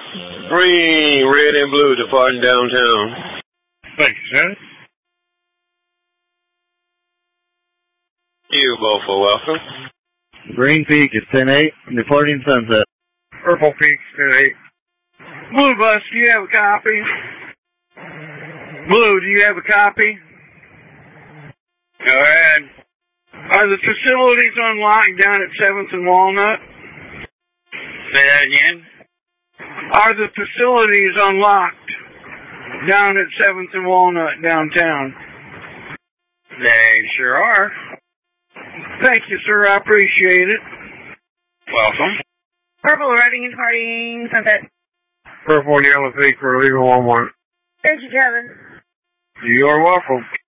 Green, red, and blue departing downtown. Thank you, sir. You both are welcome. Green Peak is 10-8, departing Sunset. Purple Peak, 10-8. Blue Bus, do you have a copy? Blue, do you have a copy? Go ahead. Are the facilities unlocked down at 7th and Walnut? Say that again? Are the facilities unlocked down at 7th and Walnut downtown? They sure are. Thank you, sir. I appreciate it. Welcome. Purple riding and departing Sunset. Purple and yellow peak for leaving Walmart. Thank you, Kevin. You are welcome.